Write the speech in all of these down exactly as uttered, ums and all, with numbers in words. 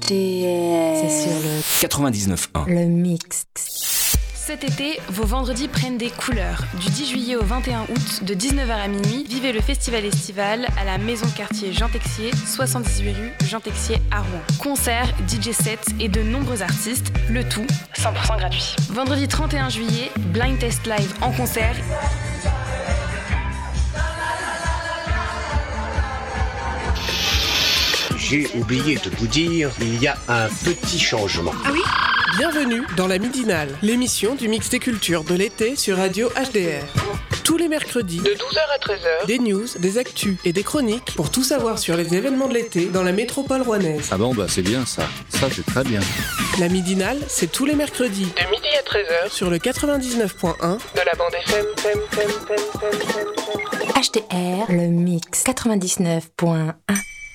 D R. C'est sur le quatre-vingt-dix-neuf point un. Le mix. Cet été, vos vendredis prennent des couleurs. Du dix juillet au vingt et un août, de dix-neuf heures à minuit, vivez le festival estival à la maison de quartier Jean Texier, soixante-dix-huit rue Jean Texier à Rouen. Concerts, D J sets et de nombreux artistes, le tout cent pour cent gratuit. Vendredi trente et un juillet, Blind Test Live en concert. J'ai oublié de vous dire, il y a un petit changement. Ah oui ? Bienvenue dans la Midinale, l'émission du mix des cultures de l'été sur Radio H D R. Tous les mercredis, de douze heures à treize heures, des news, des actus et des chroniques pour tout savoir sur les événements de l'été dans la métropole rouennaise. Ah bon, bah c'est bien ça. Ça, c'est très bien. La Midinale, c'est tous les mercredis, de midi à treize heures, sur le quatre-vingt-dix-neuf point un de la bande F M. H D R, le mix quatre-vingt-dix-neuf point un.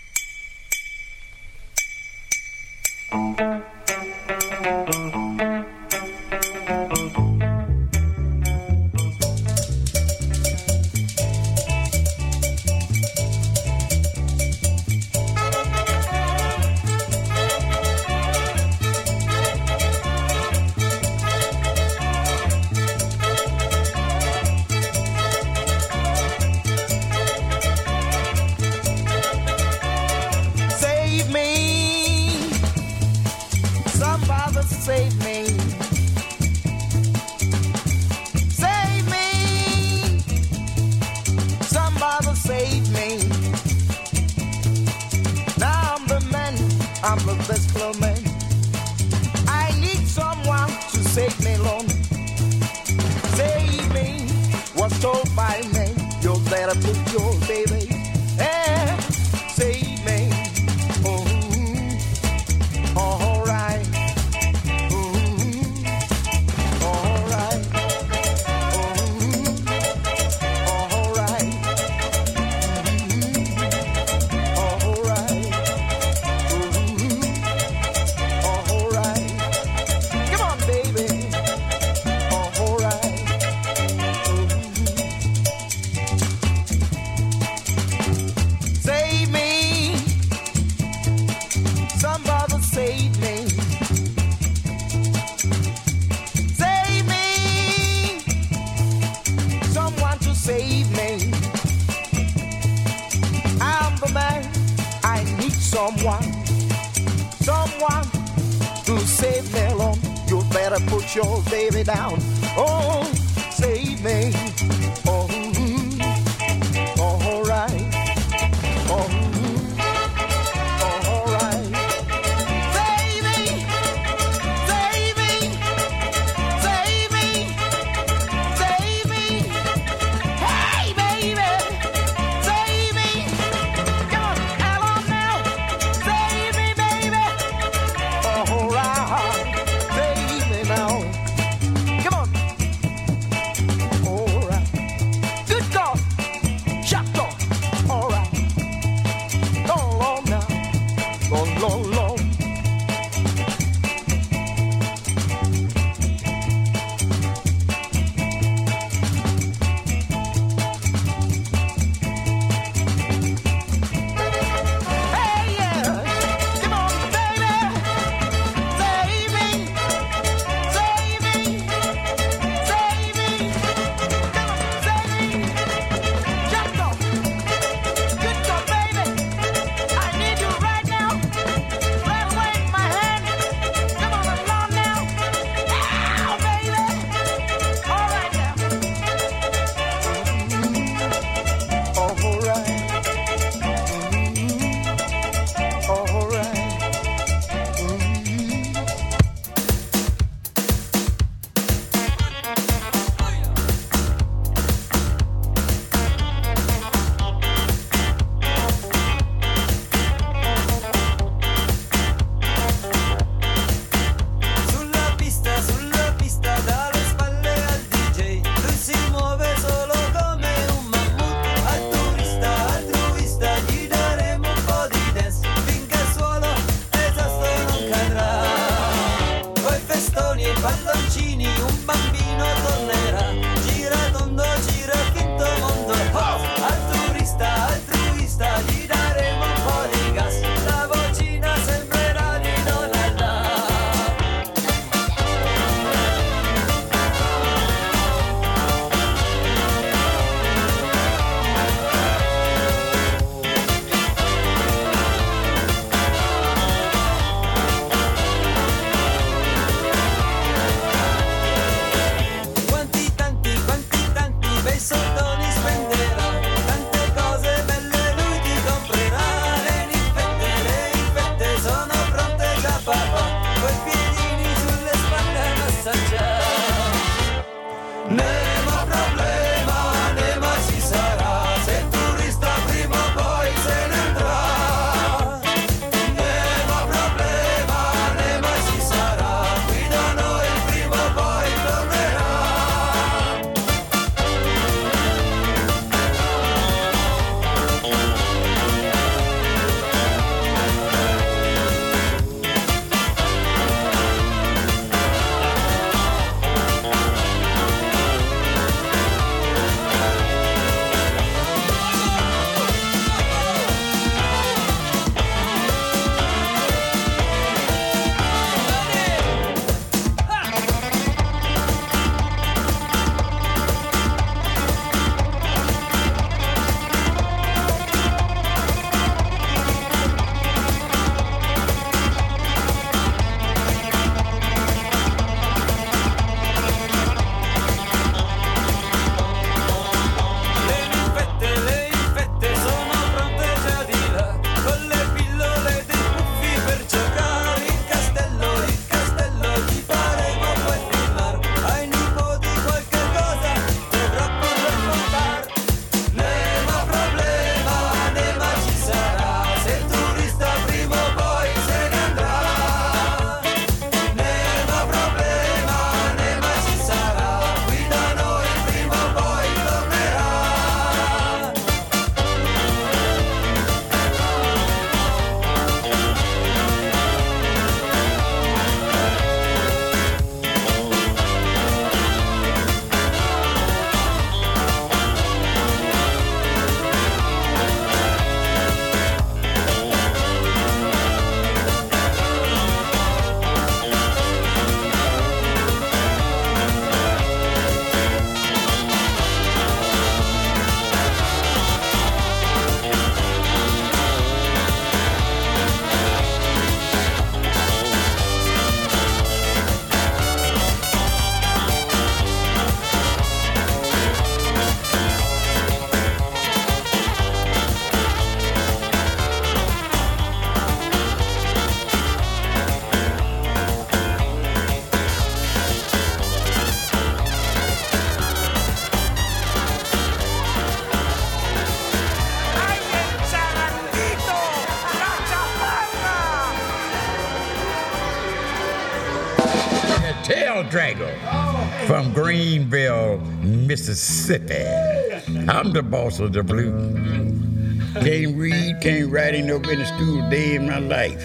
Your baby down. Oh, save me. Oh, mm, oh, all right. Oh, mm, oh, all right. Save me, save me, save me, save me. Hey, baby, save me. Come on, come on now. Save me, baby. Oh, all right. Save me now. Al turista gli daremo un po' di gas, la vocina sembrerà di Drago from Greenville, Mississippi. I'm the boss of the blues. Can't read, can't write, ain't never been to school a day in my life.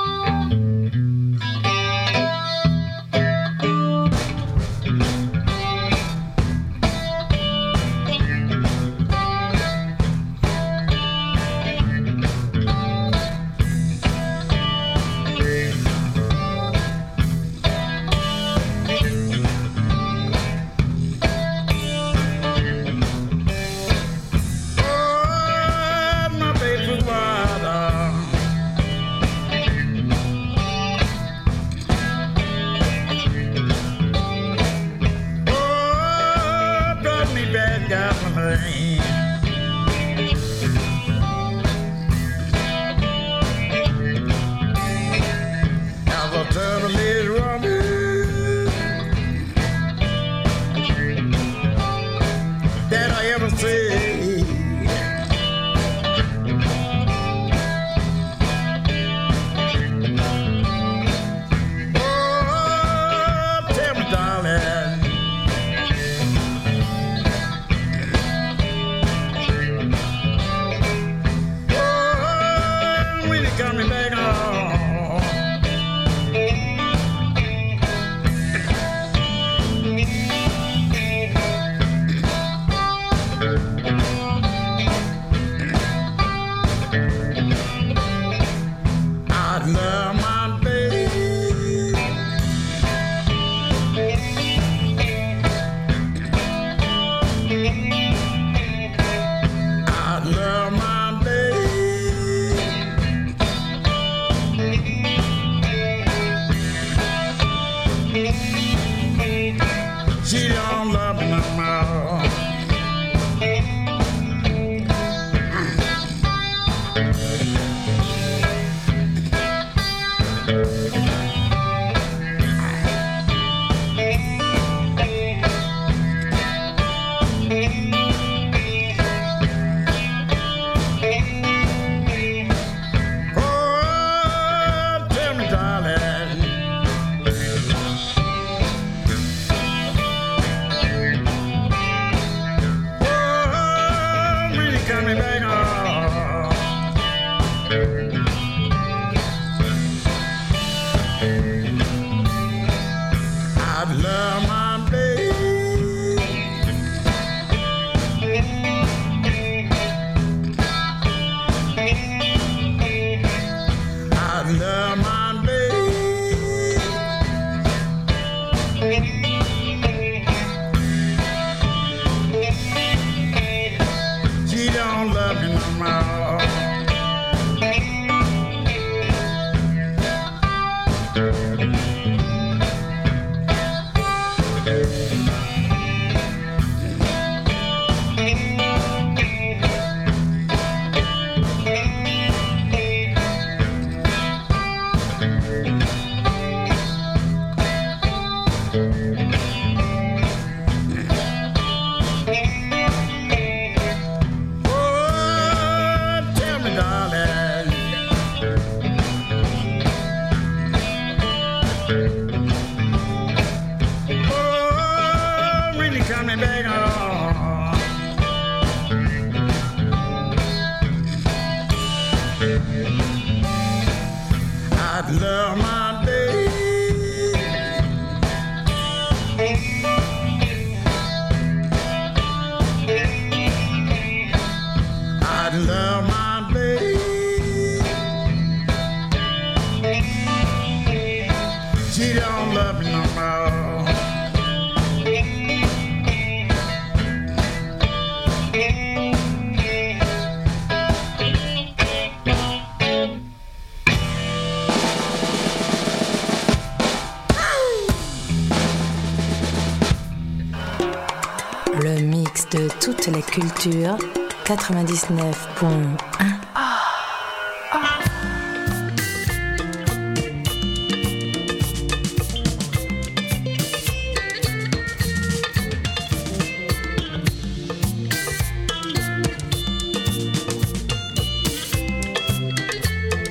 Le mix de toute la culture, quatre-vingt-dix-neuf point un.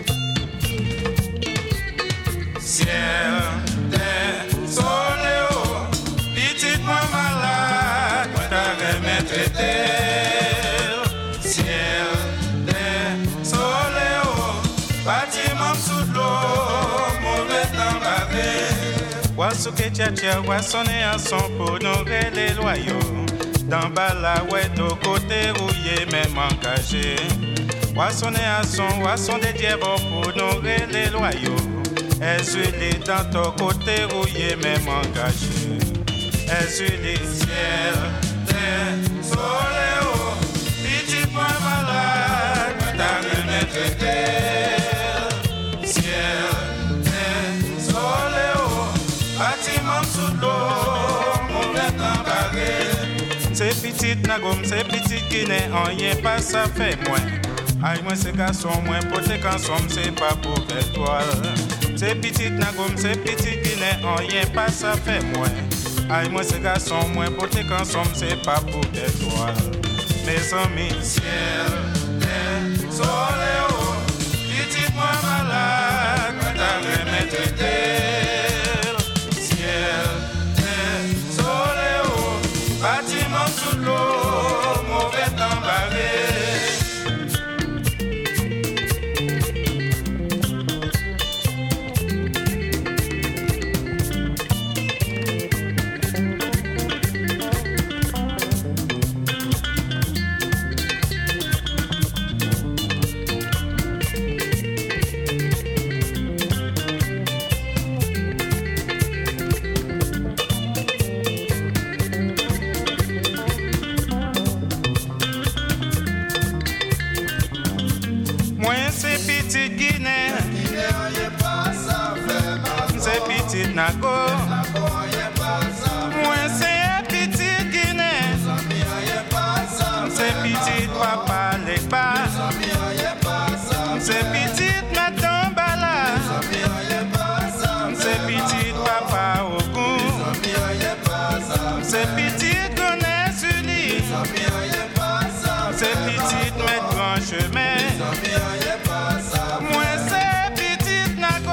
Siente sole souke tcha tcha, wa sonner un son pour nous les loyaux. Dans bala ouais de côté rouillé même engagé. Wa sonner un son, wa son des diables pour nous les loyaux. Est-ce dans ton côté rouillé même engagé. Est-ce les ciel, terre, soleil, oh, petit point malade, t'as remettre terre, ciel, terre, soleil, oh, bâtiment sous l'eau, mauvais temps barré. C'est petit nagom, c'est petit Guinée, en rien pas ça fait moins. Aïe, moi c'est garçon, moins poté quand somme, c'est pas pour étoile. C'est petit nagom, c'est petit Guinée, en rien pas ça fait moins. Aïe, moi c'est garçon, moins poté quand somme, c'est pas pour étoile. Mes amis, ciel, terre, soleil, oh, petit moi malade, t'as remettre terre, ciel, terre, soleil, oh, bâtiment sous l'eau, mauvais temps barré. Nago, moi c'est petit Guinée, c'est petit papa les bas, c'est petit madame Bala, c'est petit papa au goût, c'est petit Gonnet Suli, c'est petit maître grand chemin, moi c'est petit Nago.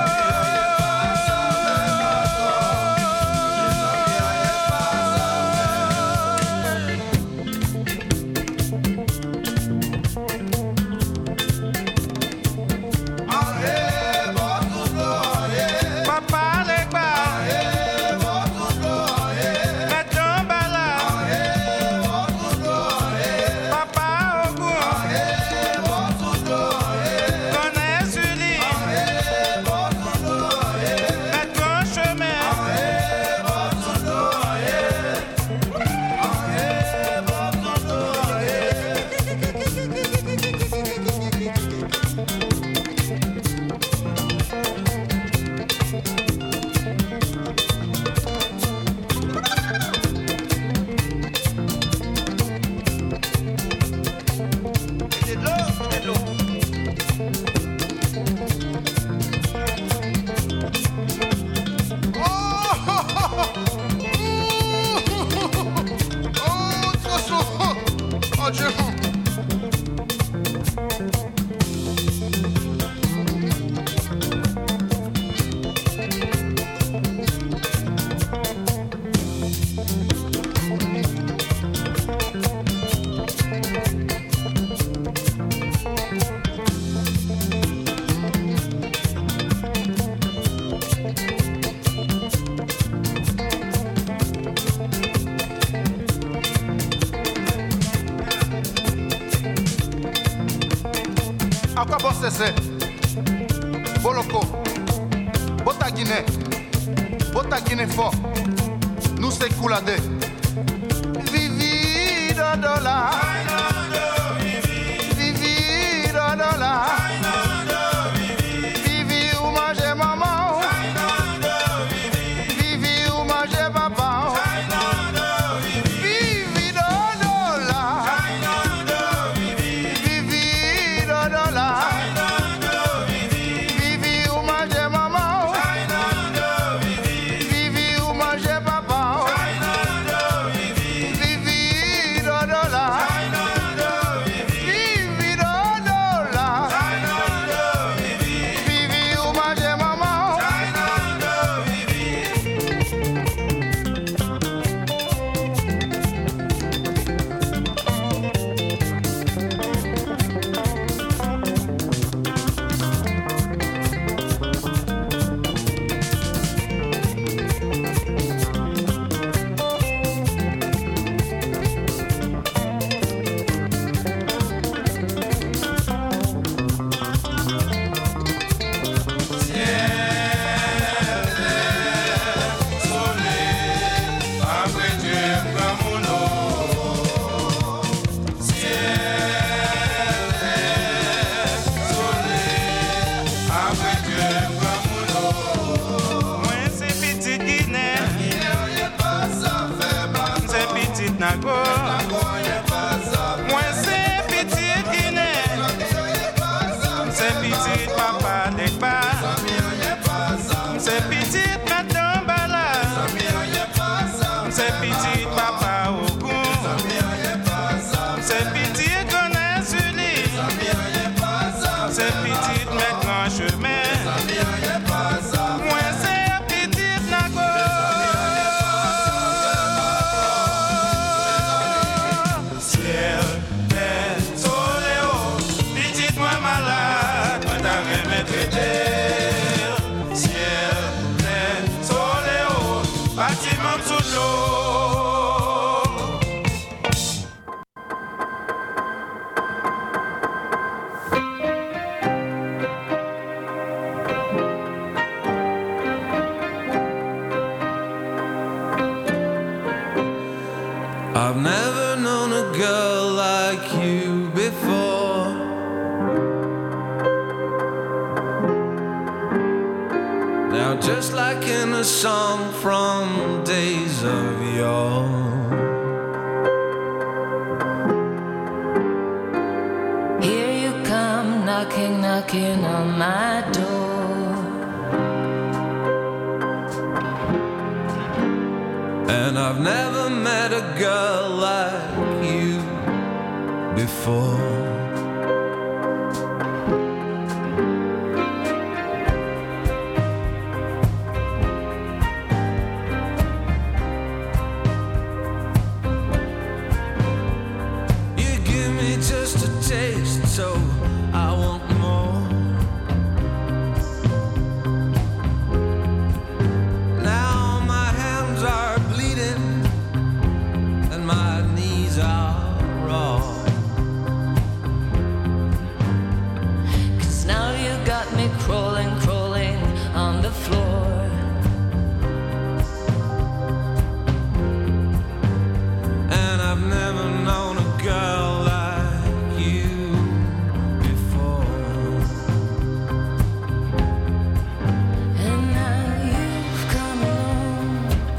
Sese, Boloko, Bota Guinée, Bota Guinée fort, nous c'est Koulade. Vivi Dodola, Vivi Dodola, Vivi ou manger maman, Vivi ou manger papa, Vivi Dodola, Vivi Dodola. Vivi, Dodola. nago. Moi c'est petit Guinée. C'est petit papa Dekba. C'est petit Katambala. C'est petit papa Ogun. C'est petit Gonazuli. C'est petit maintenant chemin. Moi c'est petit nago. Ciel, terre, soleil, petit moi malade, moi t'avais me traiter. Ciel, terre, soleil, bâtiment sous l'eau. I've never known a girl like you before. Now just like in a song from days of yore. Here you come, knocking, knocking on my door. And I've never met a girl like you before. You give me just a taste, so I want more. Now my hands are bleeding and my knees are raw. 'Cause now you got me crawling, crawling on the floor. And I've never known a girl like you before. And now you've come along.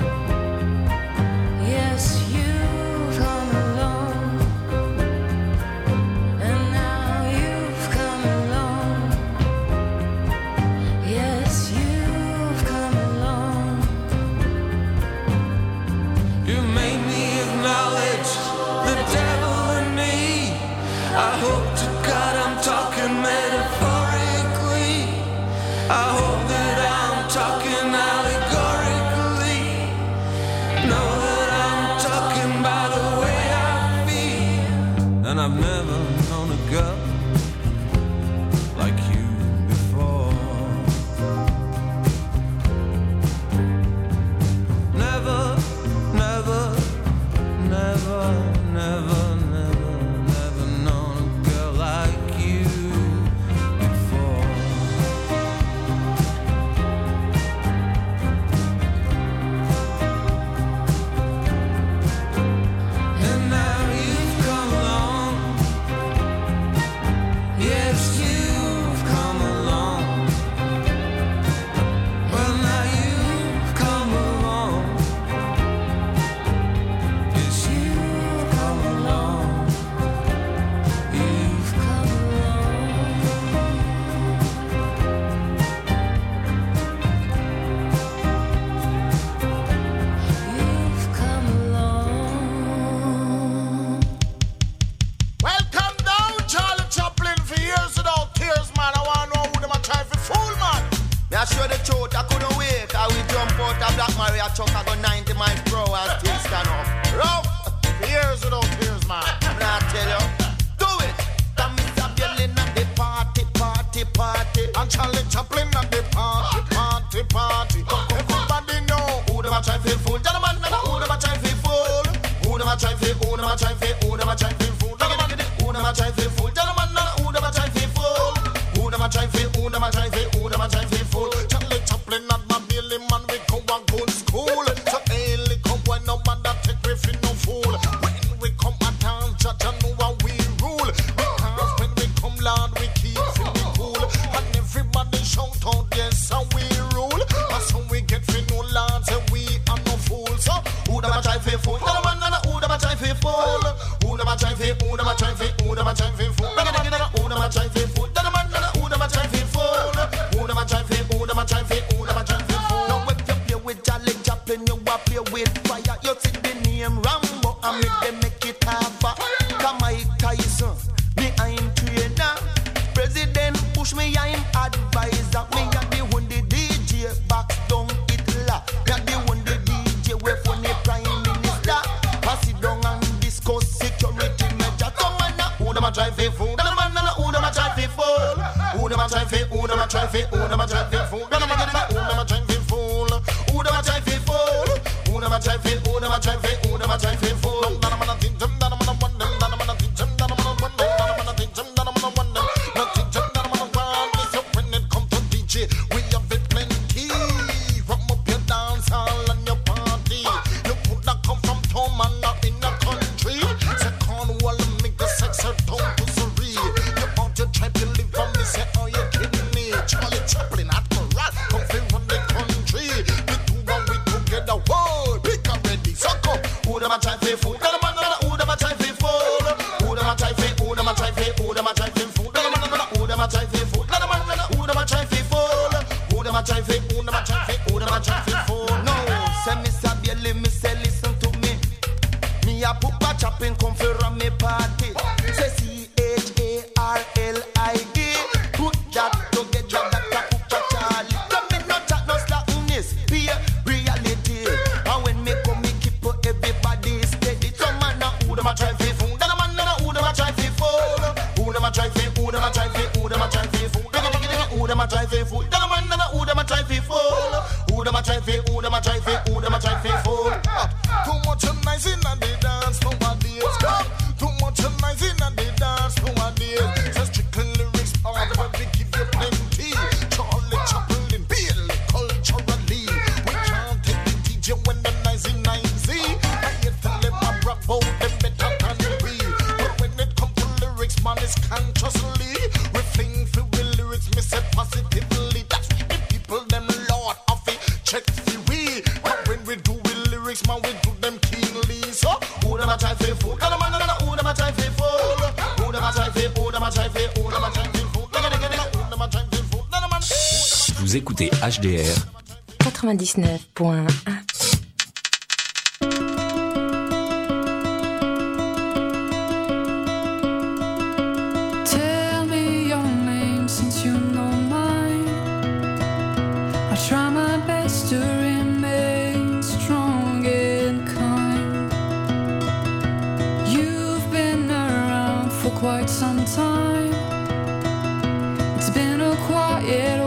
Yes, you've come along. And now you've come along. Yes, you've come along. You made me acknowledge the devil in me. I hope to God I'm talking metaphorically. I hope that I'm talking allegorically. Know that I'm talking by the way I feel. And I've never known a girl like you before. Never, never, never, never, never, never known a girl like you before. And now you've come along. Yes, you've come along. Well, now you've come along. Yes, you've come along. You've come along. You've come along. Welcome down, Charlie Chaplin. For years without tears, man. I want to know who them a try for fool, man. Me I show the truth, I couldn't wait. I will jump out of Black Maria truck, I go ninety miles per hour and still stand up. Rough. For years without tears, man. I'm gonna tell you, do it. That Mister Yelling at the party, party, party. And Charlie Chaplin at the party, party, party. Everybody know Who them a try feel fool? Gentlemen, who them a try feel fool? Who them a try feel? Who them a try feel? Who them a try feel fool? Who them a try feel fool? Gentlemen, who them a try feel fool? Who them a try feel? Who them a try feel? Who them a try feel fool? Charlie Chaplin at my Billy man. We come and go to school. So early come when no man that take we for no fool. When we come at town, judge and know how we rule. Because when we come, Lord, we keep feeling cool. And everybody shout out, yes, and we rule. And so we get for no Lord, say we are no fools. So Who them a try feel fool? Gentlemen, who them a try feel? fi, who them a try fi, who them a try fi fool. Who them a try fi fool? That a man, who them a try fi fool. Who them a try fi, who them a try fi, who them a try fi fool. Now if you play with Charlie Chaplin, you a play with fire. You see the name Rambo, and make them make it harder. Come Mike Tyson, behind trainer. President Bush, me a him advisor. Me a the one the D J back down Hitler. Me a the one the D J we for the Prime Minister. Pass it down and discuss security measures. Come on now, who them a try fi fool? That a man now, who them a try fi fool? Who them a try fi? Who them a try fi? Who them a try fi fool? That a man now, who them a try fi fool? Who them a try fi fool? Who them a try fi? Who them a try fi? Who them a try fi fool? That a man a think them, that a man a want them, that a man a think them, that a man a want them, that a man a think them, that a man a want them. Nothing them, that a man a want. This up when it come to D J, we have it plenty. Rum up your dance hall and your party. You could not come from town, man, not in the country. Say Cornwall, make the sex her down to Surrey. You out to try to live on me, say, oh, you kidding me? Charlie Chaplin, Admiral, come fi run the country. The two and we together, whoa, pick up ready, so come. Who them a try fi fool? That a man, who them a try fi fool? Who them a try fi? Who them a try fi? Who them a try fi fool? That a man, who them a try fi fool? That a man, who them a try fi fool? Who them a try fi? Who them a try fi? Who them a try fi fool? No, say Mister Bailey, me say listen to me. Me a put a chopping come for a me party. Say C H A R L I D. Put that together, that a put a Charlie. Come me no chat no slackness, be a reality. And when me come, me keep everybody steady. Some man now who them a try fi fool? That a man now who them a try fi fool? Who them a try fi? Who them a try fi? Who them a try fi fool? Who them a try fi fool? That a man now who them a try fi fool? Who them a try fi? Who them a try fi? Who them a try fi fool? Too much nice in the dance nowadays. Too much nice in the dance nowadays. Just strictly lyrics all where we give you plenty. Charlie Chaplin, Bailey, culturally. We can't take the D J when the nice in ninety. I hear tell them I bravo, them better than we. But when it comes to lyrics, man, it's consciously. We think for the lyrics, me say positively. That's why the people, them Lord of it, check the we. But when we do with lyrics, man, we do them keenly. So, who them a try fi fool? That a man, who them a try fi fool? Who them a try fi? Who them a try fi? Who them a try fi fool? Who them a try fi fool? That a man. Vous écoutez H D R quatre-vingt-dix-neuf point un. Tell me your name since you know mine. I try my best to remain strong and kind. You've been around for quite some time. It's been a quiet